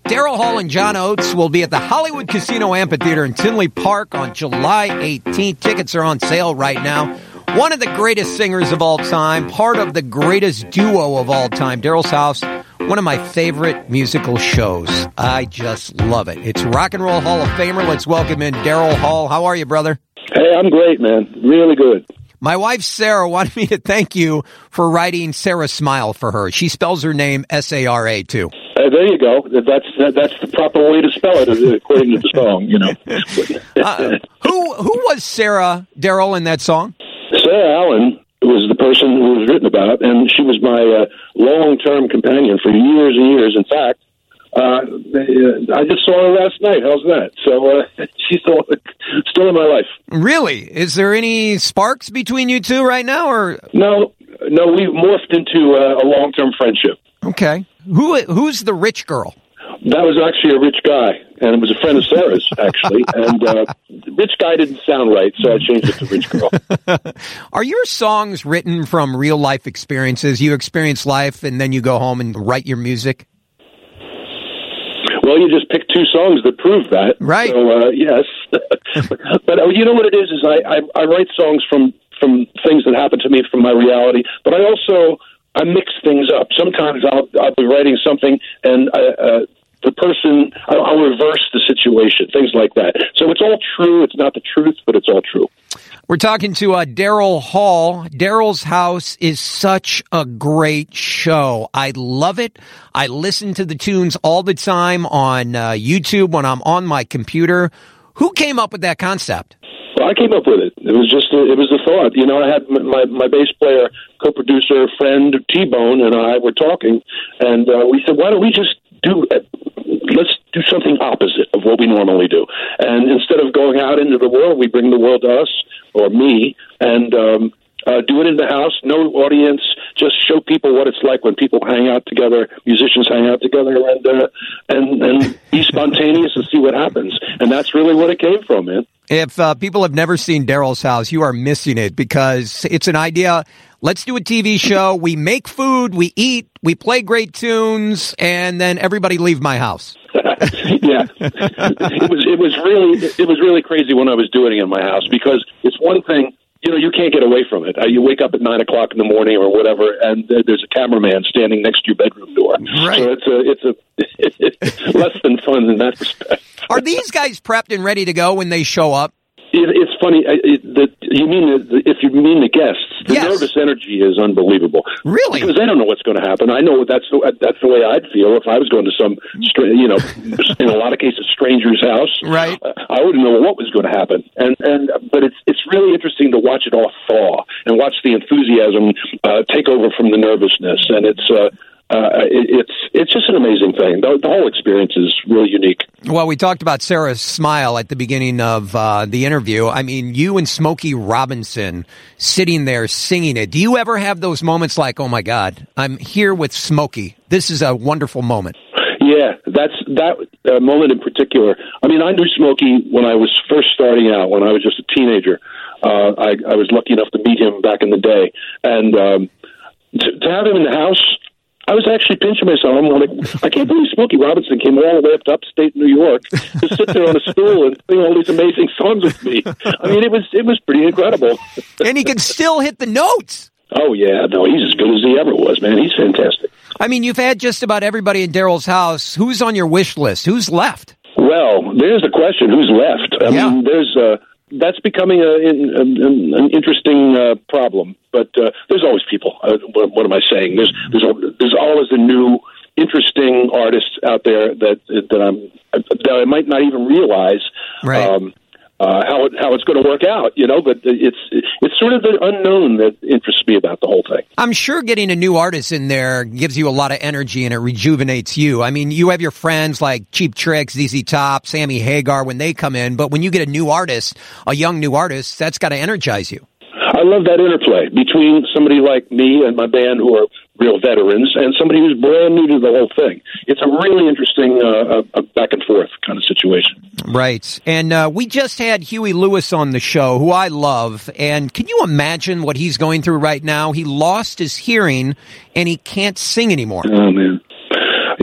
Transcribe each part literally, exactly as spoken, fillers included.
Daryl Hall and John Oates will be at the Hollywood Casino Amphitheater in Tinley Park on July eighteenth. Tickets are on sale right now. One of the greatest singers of all time, part of the greatest duo of all time, Daryl's House, one of my favorite musical shows. I just love it. It's Rock and Roll Hall of Famer. Let's welcome in Daryl Hall. How are you, brother? Hey, I'm great, man. Really good. My wife, Sarah, wanted me to thank you for writing Sarah Smile for her. She spells her name S A R A, too. Uh, there you go. That's that, that's the proper way to spell it, according to the song, you know. uh, who who was Sarah, Daryl, in that song? Sarah Allen was the person who was written about, and she was my uh, long-term companion for years and years. In fact, uh, I just saw her last night. How's that? So uh, she's still, still in my life. Really? Is there any sparks between you two right now? Or No, no, we've morphed into uh, a long-term friendship. Okay. Who Who's the rich girl? That was actually a rich guy, and it was a friend of Sarah's, actually. And uh, rich guy didn't sound right, so I changed it to rich girl. Are your songs written from real-life experiences? You experience life, and then you go home and write your music? Well, you just picked two songs that prove that. Right. So, uh, yes. But uh, you know what it is, is I, I, I write songs from, from things that happen to me from my reality, but I also... I mix things up. Sometimes I'll, I'll be writing something, and uh, uh, the person, I'll, I'll reverse the situation, things like that. So it's all true. It's not the truth, but it's all true. We're talking to uh, Daryl Hall. Daryl's House is such a great show. I love it. I listen to the tunes all the time on uh, YouTube when I'm on my computer. Who came up with that concept? Well, I came up with it. It was just, a, it was a thought. You know, I had my, my bass player, co-producer, friend, T-Bone, and I were talking, and uh, we said, why don't we just do, uh, let's do something opposite of what we normally do. And instead of going out into the world, we bring the world to us, or me, and um, uh, do it in the house, no audience, just show people what it's like when people hang out together, musicians hang out together, and uh, and, and be spontaneous and see what happens. And that's really what it came from, man. If uh, people have never seen Daryl's House, you are missing it, because it's an idea. Let's do a T V show. We make food, we eat, we play great tunes, and then everybody leave my house. Yeah, it was it was really it was really crazy when I was doing it in my house, because it's one thing. You know, you can't get away from it. Uh, you wake up at nine o'clock in the morning or whatever, and uh, there's a cameraman standing next to your bedroom door. Right. So it's a it's a it's less than fun in that respect. Are these guys prepped and ready to go when they show up? It, it's funny. It, the, you mean the, if you mean the guests, the yes. nervous energy is unbelievable. Really? Because they don't know what's going to happen. I know that's the, that's the way I'd feel if I was going to some, you know, in a lot of cases, stranger's house. Right. Uh, I wouldn't know what was going to happen. And and but it's it's really interesting to watch it all thaw and watch the enthusiasm uh, take over from the nervousness. And it's. Uh, Uh, it, it's it's just an amazing thing. The, the whole experience is really unique. Well, we talked about Sarah's Smile at the beginning of uh, the interview. I mean, you and Smokey Robinson sitting there singing it. Do you ever have those moments like, oh, my God, I'm here with Smokey. This is a wonderful moment. Yeah, that's that uh, moment in particular. I mean, I knew Smokey when I was first starting out, when I was just a teenager. Uh, I, I was lucky enough to meet him back in the day. And um, to, to have him in the house, I was actually pinching myself. I'm like, I can't believe Smokey Robinson came all the way up to upstate New York to sit there on a stool and sing all these amazing songs with me. I mean, it was it was pretty incredible. And he can still hit the notes. Oh, yeah. No, he's as good as he ever was, man. He's fantastic. I mean, you've had just about everybody in Daryl's House. Who's on your wish list? Who's left? Well, there's the question. Who's left? I yeah. mean, there's... Uh, That's becoming a, a, an interesting uh, problem, but uh, there's always people. Uh, what, what am I saying? There's there's there's always a new, interesting artists out there that that I'm that I might not even realize right. um, uh, how it, how it's going to work out. You know, but it's it's sort of the unknown that interests me about the whole thing. I'm sure getting a new artist in there gives you a lot of energy and it rejuvenates you. I mean, you have your friends like Cheap Trick, Z Z Top, Sammy Hagar when they come in, but when you get a new artist, a young new artist, that's got to energize you. I love that interplay between somebody like me and my band who are real veterans and somebody who's brand new to the whole thing. It's a really interesting uh, a back and forth kind of situation. Right. And uh, we just had Huey Lewis on the show, who I love. And can you imagine what he's going through right now? He lost his hearing and he can't sing anymore. Oh, man.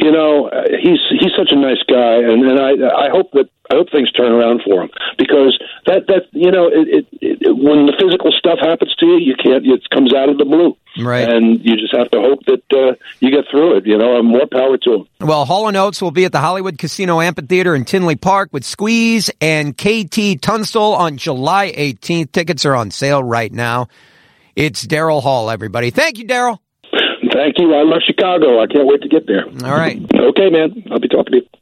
you know, he's he's such a nice guy, and, and I I hope that I hope things turn around for him, because that that you know it, it, it when the physical stuff happens to you, you can't it comes out of the blue, right? And you just have to hope that uh, you get through it. You know, and more power to him. Well, Hall and Oates will be at the Hollywood Casino Amphitheater in Tinley Park with Squeeze and K T Tunstall on July eighteenth. Tickets are on sale right now. It's Daryl Hall, everybody. Thank you, Daryl. Thank you. I love Chicago. I can't wait to get there. All right. Okay, man. I'll be talking to you.